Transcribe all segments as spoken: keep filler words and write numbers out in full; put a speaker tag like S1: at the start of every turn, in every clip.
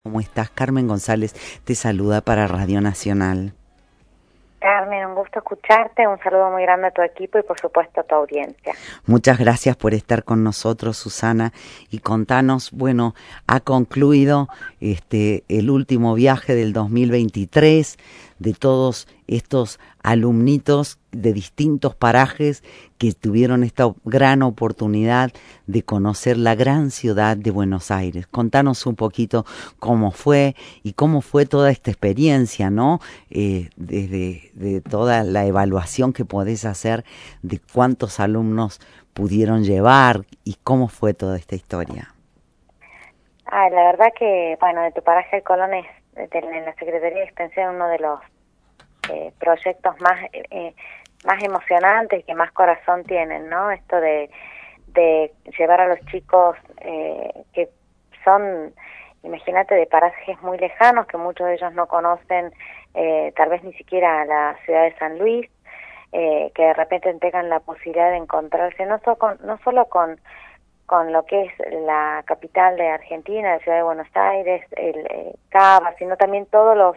S1: ¿Cómo estás? Carmen González te saluda para Radio Nacional.
S2: Carmen, un gusto escucharte, un saludo muy grande a tu equipo y por supuesto a tu audiencia.
S1: Muchas gracias por estar con nosotros, Susana, y contanos, bueno, ha concluido este el último viaje del dos mil veintitrés de todos estos alumnitos de distintos parajes que tuvieron esta gran oportunidad de conocer la gran ciudad de Buenos Aires. Contanos un poquito cómo fue y cómo fue toda esta experiencia, ¿no? Eh, desde de toda la evaluación que podés hacer de cuántos alumnos pudieron llevar y cómo fue toda esta historia.
S2: Ah, la verdad que, bueno, de tu paraje El Colón es, de, en la Secretaría de Extensión, uno de los eh, proyectos más eh, más emocionantes y que más corazón tienen, ¿no? Esto de, de llevar a los chicos eh, que son, imagínate, de parajes muy lejanos, que muchos de ellos no conocen, eh, tal vez ni siquiera la ciudad de San Luis, eh, que de repente tengan la posibilidad de encontrarse no solo con, no solo con con lo que es la capital de Argentina, la ciudad de Buenos Aires, el eh, Cava, sino también todos los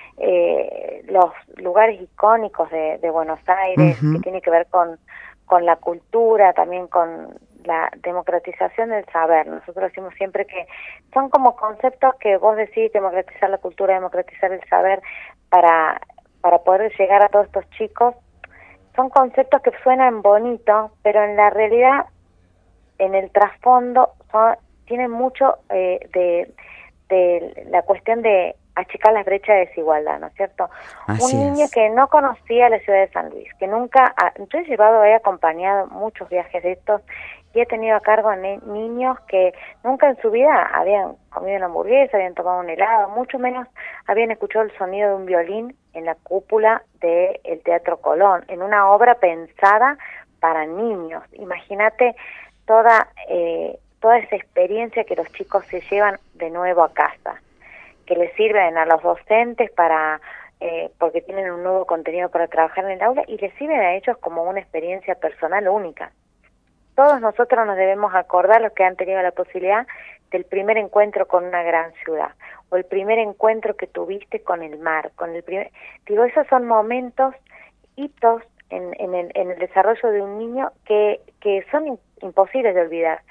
S2: eh, los lugares icónicos de, de Buenos Aires, uh-huh. que tiene que ver con, con la cultura, también con la democratización del saber. Nosotros decimos siempre que son como conceptos que vos decís, democratizar la cultura, democratizar el saber, para, para poder llegar a todos estos chicos. Son conceptos que suenan bonitos, pero en la realidad, en el trasfondo, son, tienen mucho eh, de, de la cuestión de achicar las brechas de desigualdad, ¿no es cierto?
S1: Así
S2: Un niño
S1: es.
S2: que no conocía la ciudad de San Luis, que nunca, yo he llevado, he acompañado muchos viajes de estos y he tenido a cargo a ne- niños que nunca en su vida habían comido una hamburguesa, habían tomado un helado, mucho menos habían escuchado el sonido de un violín en la cúpula del Teatro Colón, en una obra pensada para niños. Imagínate toda eh, toda esa experiencia que los chicos se llevan de nuevo a casa, que les sirven a los docentes para eh, porque tienen un nuevo contenido para trabajar en el aula y les sirven a ellos como una experiencia personal única. Todos nosotros nos debemos acordar, los que han tenido la posibilidad, del primer encuentro con una gran ciudad, o el primer encuentro que tuviste con el mar, con el primer, digo, esos son momentos, hitos en, en, el, en el desarrollo de un niño que, que son imposibles de olvidar.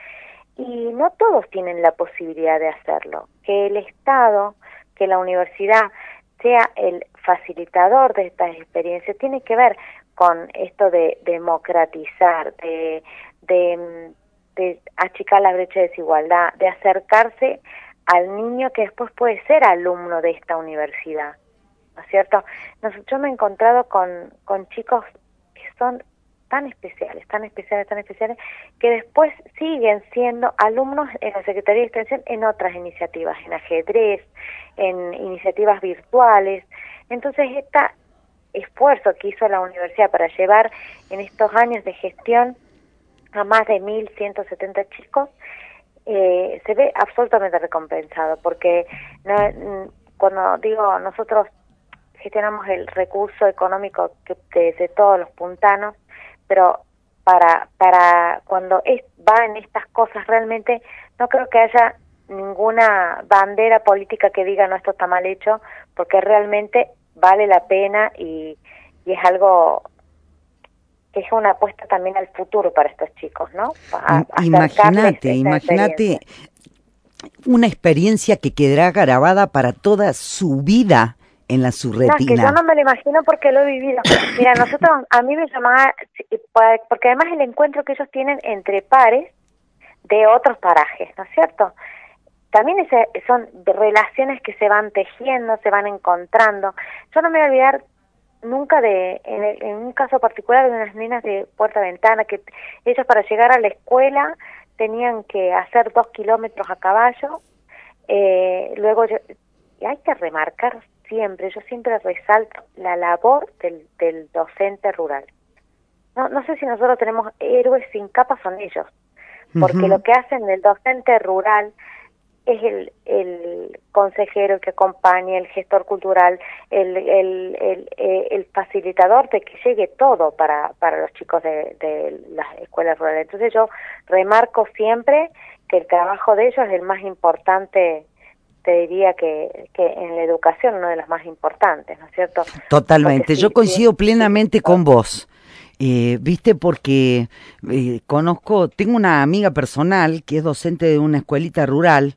S2: Y no todos tienen la posibilidad de hacerlo. Que el Estado, que la universidad sea el facilitador de estas experiencias, tiene que ver con esto de democratizar, de, de, de achicar la brecha de desigualdad, de acercarse al niño que después puede ser alumno de esta universidad, ¿no es cierto? Yo me he encontrado con, con chicos que son tan especiales, tan especiales, tan especiales, que después siguen siendo alumnos en la Secretaría de Extensión en otras iniciativas, en ajedrez, en iniciativas virtuales. Entonces, este esfuerzo que hizo la universidad para llevar en estos años de gestión a más de mil ciento setenta chicos, eh, se ve absolutamente recompensado, porque no, cuando digo nosotros gestionamos el recurso económico que de, de todos los puntanos, pero para para cuando es, va en estas cosas realmente no creo que haya ninguna bandera política que diga no, esto está mal hecho, porque realmente vale la pena y, y es algo que es una apuesta también al futuro para estos chicos, ¿no? A,
S1: imagínate, imagínate una experiencia que quedará grabada para toda su vida en la subretina.
S2: No, es que yo no me lo imagino porque lo he vivido. Mira, nosotros, a mí me llamaba, porque además el encuentro que ellos tienen entre pares de otros parajes, ¿no es cierto? También ese, son relaciones que se van tejiendo, se van encontrando. Yo no me voy a olvidar nunca de, en, el, en un caso particular de unas nenas de Puerta Ventana, que ellos para llegar a la escuela tenían que hacer dos kilómetros a caballo, eh, luego yo, y hay que remarcar siempre, yo siempre resalto la labor del, del docente rural. No, no sé si nosotros tenemos héroes sin capa, son ellos, porque uh-huh. lo que hacen el docente rural es el, el consejero que acompaña, el gestor cultural, el, el, el, el facilitador de que llegue todo para, para los chicos de, de las escuelas rurales. Entonces yo remarco siempre que el trabajo de ellos es el más importante te diría que, que en la educación uno de los más importantes, ¿no es cierto?
S1: Totalmente,
S2: Sí,
S1: yo coincido
S2: sí,
S1: plenamente
S2: sí.
S1: con vos. Eh, viste, porque eh, conozco, tengo una amiga personal que es docente de una escuelita rural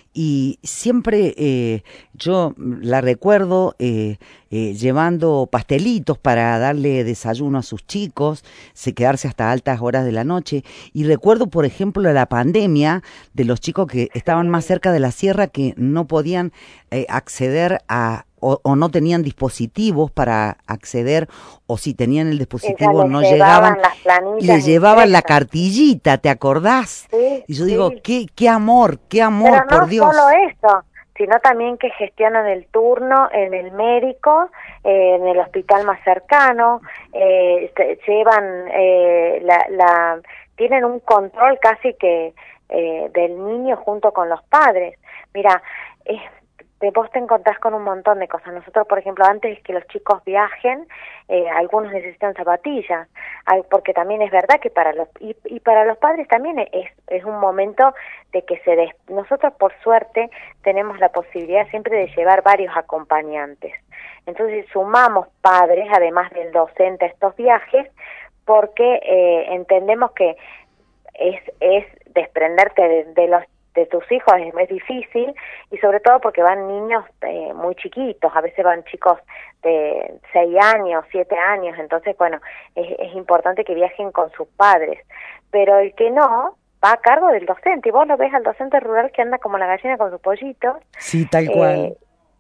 S1: y siempre eh, yo la recuerdo eh, eh, llevando pastelitos para darle desayuno a sus chicos, se quedarse hasta altas horas de la noche. Y recuerdo, por ejemplo, la pandemia de los chicos que estaban más
S2: Sí.
S1: cerca de la sierra que no podían eh, acceder a o, o no tenían dispositivos para acceder, o si tenían el
S2: Ella
S1: dispositivo
S2: les
S1: no llegaban,
S2: llevaban las
S1: y le
S2: planillas
S1: llevaban la
S2: impresas.
S1: cartillita, ¿te acordás?
S2: Sí,
S1: Y yo digo,
S2: sí.
S1: qué, qué amor, qué amor,
S2: Pero
S1: por
S2: no solo
S1: Dios.
S2: eso, sino también que gestionan el turno en el médico, eh, en el hospital más cercano, eh, se- llevan eh, la, la, tienen un control casi que eh, del niño junto con los padres. Mira, es de vos te encontrás con un montón de cosas. Nosotros, por ejemplo, antes de que los chicos viajen, eh, algunos necesitan zapatillas, hay, porque también es verdad que para los y, y para los padres también es es un momento de que se des, nosotros por suerte tenemos la posibilidad siempre de llevar varios acompañantes. Entonces sumamos padres, además del docente, a estos viajes, porque eh, entendemos que es es desprenderte de, de los de tus hijos es, es difícil, y sobre todo porque van niños eh, muy chiquitos, a veces van chicos de seis años, siete años, entonces bueno, es, es importante que viajen con sus padres, pero el que no, va a cargo del docente, y vos lo ves al docente rural que anda como la gallina con sus pollitos,
S1: Sí, tal
S2: eh,
S1: cual.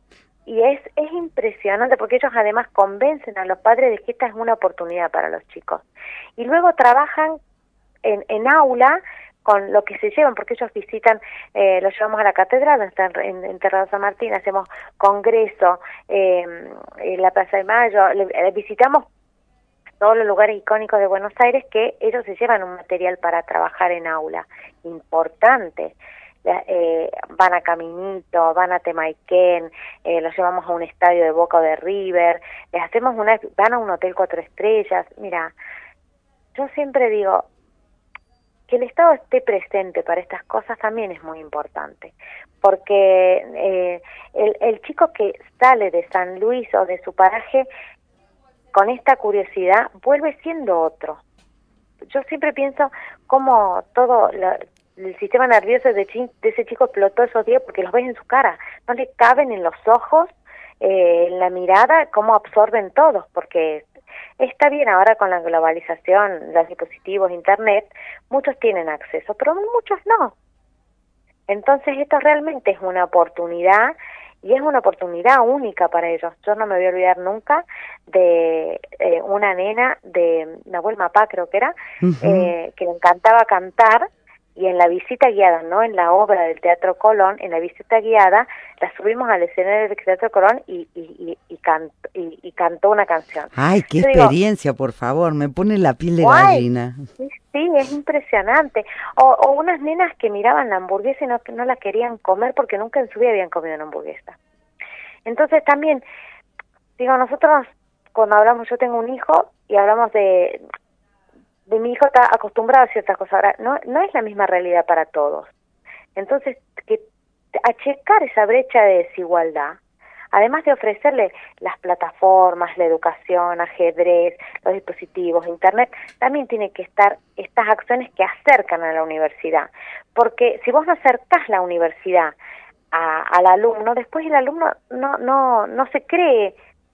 S2: y es, es impresionante porque ellos además convencen a los padres de que esta es una oportunidad para los chicos, y luego trabajan en, en aula con lo que se llevan, porque ellos visitan, eh, los llevamos a la catedral, está en, en Terrado San Martín, hacemos congreso, eh, en la Plaza de Mayo, le, le visitamos todos los lugares icónicos de Buenos Aires, que ellos se llevan un material para trabajar en aula, importante. La, eh, van a Caminito, van a Temaiken, eh, los llevamos a un estadio de Boca o de River, les hacemos una, van a un hotel cuatro estrellas. Mira, yo siempre digo, que el Estado esté presente para estas cosas también es muy importante, porque eh, el, el chico que sale de San Luis o de su paraje con esta curiosidad vuelve siendo otro. Yo siempre pienso cómo todo la, el sistema nervioso de, chi, de ese chico explotó esos días, porque los ves en su cara, no le caben en los ojos, eh, en la mirada, cómo absorben todos, porque está bien ahora con la globalización, los dispositivos, internet, muchos tienen acceso, pero muchos no. Entonces esto realmente es una oportunidad, y es una oportunidad única para ellos. Yo no me voy a olvidar nunca de eh, una nena de Nahuel Mapá, creo que era,
S1: Uh-huh.
S2: eh, que le encantaba cantar, y en la visita guiada, no en la obra del Teatro Colón, en la visita guiada, la subimos al escenario del Teatro Colón y, y, y, y, can, y, y cantó una canción.
S1: Ay, qué
S2: Yo digo,
S1: experiencia, por favor, me pone la piel de
S2: guay,
S1: gallina.
S2: sí, sí, es impresionante. O, o unas nenas que miraban la hamburguesa y no, no la querían comer porque nunca en su vida habían comido una hamburguesa. Entonces también, digo, nosotros cuando hablamos, yo tengo un hijo y hablamos de, de mi hijo está acostumbrado a ciertas cosas, ahora no, no es la misma realidad para todos. Entonces, que achicar esa brecha de desigualdad, además de ofrecerle las plataformas, la educación, ajedrez, los dispositivos, internet, también tiene que estar estas acciones que acercan a la universidad, porque si vos no acercás la universidad a, al alumno, después el alumno no, no, no se cree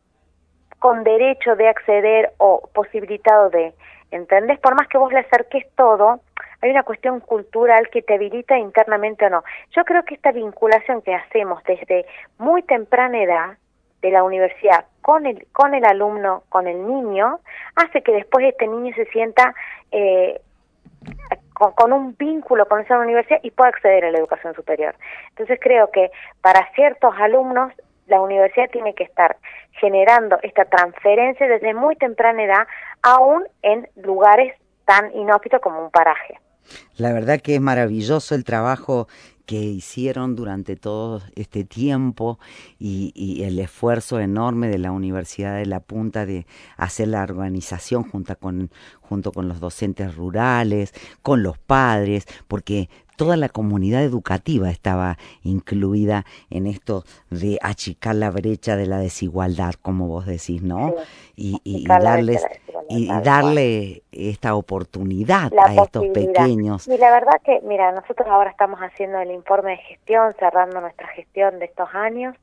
S2: con derecho de acceder o posibilitado de, ¿entendés? Por más que vos le acerques todo, hay una cuestión cultural que te habilita internamente o no. Yo creo que esta vinculación que hacemos desde muy temprana edad de la universidad con el con el alumno, con el niño, hace que después este niño se sienta eh, con, con un vínculo con esa universidad y pueda acceder a la educación superior. Entonces creo que para ciertos alumnos la universidad tiene que estar generando esta transferencia desde muy temprana edad, aún en lugares tan inhóspitos como un paraje.
S1: La verdad que es maravilloso el trabajo que hicieron durante todo este tiempo y, y el esfuerzo enorme de la Universidad de La Punta de hacer la organización junto con, junto con los docentes rurales, con los padres, porque toda la comunidad educativa estaba incluida en esto de achicar la brecha de la desigualdad, como vos decís, ¿no?
S2: Sí,
S1: y, y, y darles y darle esta oportunidad
S2: la
S1: a estos pequeños.
S2: Y la verdad que, mira, nosotros ahora estamos haciendo el informe de gestión, cerrando nuestra gestión de estos años,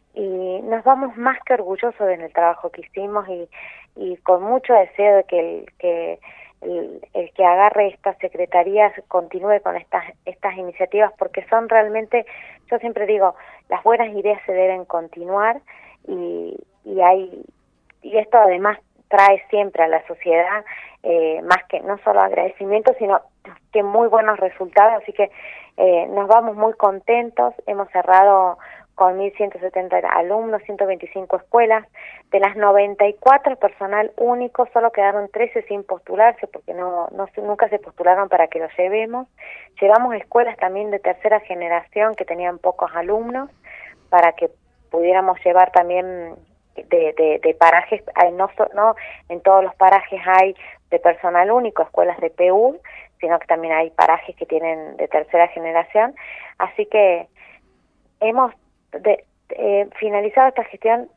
S2: y nos vamos más que orgullosos en el trabajo que hicimos y, y con mucho deseo de que el que el, el que agarre estas secretarías continúe con estas estas iniciativas, porque son realmente, yo siempre digo, las buenas ideas se deben continuar y, y hay y esto además trae siempre a la sociedad eh, más que no solo agradecimiento, sino que muy buenos resultados, así que eh, nos vamos muy contentos. Hemos cerrado con mil ciento setenta alumnos, ciento veinticinco escuelas. De las noventa y cuatro personal único, solo quedaron trece sin postularse porque no, no nunca se postularon para que los llevemos. Llevamos escuelas también de tercera generación que tenían pocos alumnos para que pudiéramos llevar también de, de, de parajes, hay no, no en todos los parajes hay de personal único, escuelas de P U, sino que también hay parajes que tienen de tercera generación. Así que hemos de, eh, finalizado esta gestión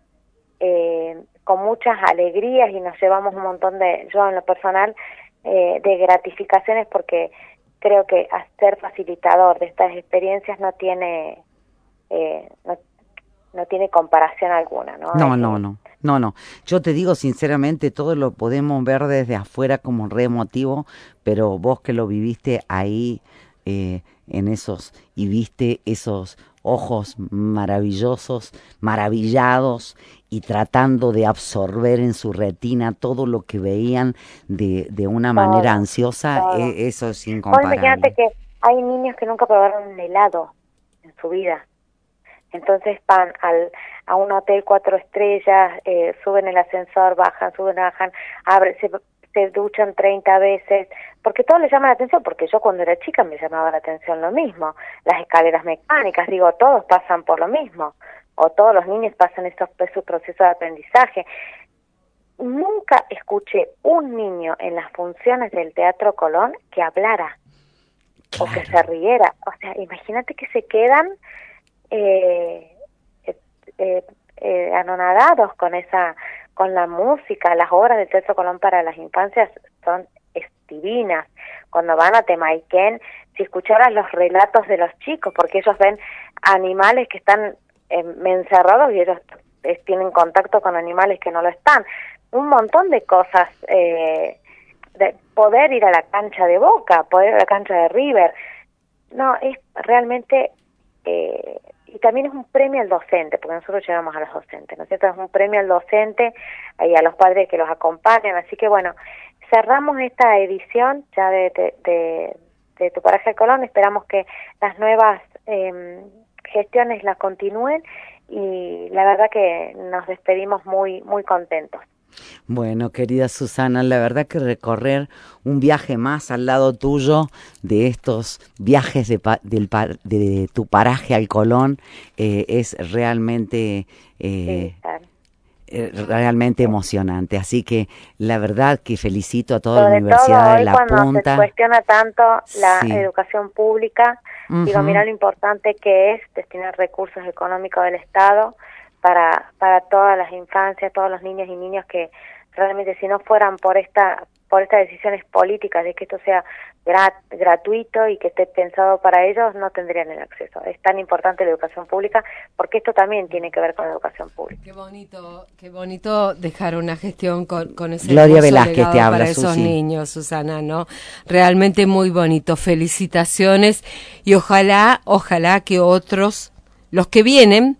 S2: eh, con muchas alegrías y nos llevamos un montón de, yo en lo personal, eh, de gratificaciones, porque creo que ser facilitador de estas experiencias no tiene eh, no, no tiene comparación alguna, ¿no?
S1: No, no, no, no, no. Yo te digo sinceramente, todo lo podemos ver desde afuera como re emotivo, pero vos que lo viviste ahí, eh, en esos, y viste esos ojos maravillosos, maravillados, y tratando de absorber en su retina todo lo que veían de, de una todo, manera ansiosa, eh, eso es incomparable.
S2: Imagínate que hay niños que nunca probaron un helado en su vida. Entonces van al, a un hotel cuatro estrellas, eh, suben el ascensor, bajan, suben, bajan, abren, se, se duchan treinta veces, porque todo les llama la atención, porque yo cuando era chica me llamaba la atención lo mismo, las escaleras mecánicas, digo, todos pasan por lo mismo, o todos los niños pasan estos su proceso de aprendizaje. Nunca escuché un niño en las funciones del Teatro Colón que hablara, claro, o que se riera. O sea, imagínate que se quedan Eh, eh, eh, eh, anonadados con esa, con la música. Las obras del Teatro Colón para las infancias son divinas. Cuando van a Temaiken, si escucharas los relatos de los chicos, porque ellos ven animales que están eh, encerrados y ellos eh, tienen contacto con animales que no lo están. Un montón de cosas, eh, de poder ir a la cancha de Boca, poder ir a la cancha de River. No, es realmente eh, y también es un premio al docente, porque nosotros llevamos a los docentes, ¿no es cierto? Es un premio al docente y a los padres que los acompañan. Así que bueno, cerramos esta edición ya de, de, de, de Tu Paraje Colón. Esperamos que las nuevas eh, gestiones las continúen y la verdad que nos despedimos muy, muy contentos.
S1: Bueno, querida Susana, la verdad que recorrer un viaje más al lado tuyo de estos viajes de, pa, del par, de tu paraje al Colón eh, es realmente eh, sí, claro. eh, realmente emocionante. Así que la verdad que felicito a toda Sobre la Universidad
S2: todo,
S1: de La
S2: cuando
S1: Punta.
S2: Se cuestiona tanto la
S1: sí.
S2: educación pública. Uh-huh. Digo, mira lo importante que es destinar recursos económicos del Estado para para todas las infancias, todos los niños y niñas que realmente si no fueran por esta por estas decisiones políticas de que esto sea grat, gratuito y que esté pensado para ellos, no tendrían el acceso. Es tan importante la educación pública porque esto también tiene que ver con la educación pública.
S3: Qué bonito, qué bonito dejar una gestión con, con ese
S1: Gloria Velázquez te habla,
S3: para esos
S1: Susi.
S3: niños, Susana, ¿no? Realmente muy bonito. Felicitaciones y ojalá, ojalá que otros, los que vienen,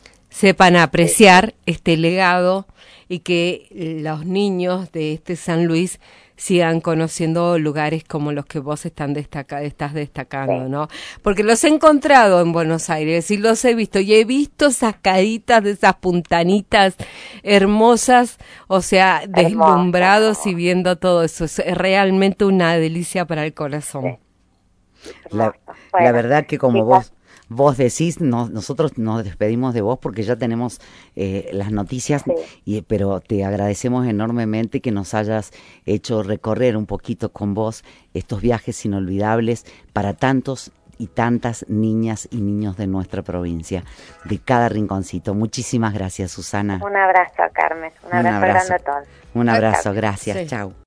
S3: sepan apreciar sí. este legado y que los niños de este San Luis sigan conociendo lugares como los que vos están destaca, estás destacando, sí. ¿no? Porque los he encontrado en Buenos Aires y los he visto, y he visto esas caditas de esas puntanitas hermosas, o sea, deslumbrados hermoso. Y viendo todo eso. Es realmente una delicia para el corazón. Sí.
S1: La,
S2: bueno,
S1: la verdad que como
S2: chicas,
S1: vos vos decís, no, nosotros nos despedimos de vos porque ya tenemos eh, las noticias,
S2: sí.
S1: y, pero te agradecemos enormemente que nos hayas hecho recorrer un poquito con vos estos viajes inolvidables para tantos y tantas niñas y niños de nuestra provincia, de cada rinconcito. Muchísimas gracias, Susana.
S2: Un abrazo, Carmen. Un abrazo,
S1: Un abrazo
S2: grande a todos.
S1: Un abrazo,
S2: Chao.
S1: gracias.
S3: Sí.
S1: Chau.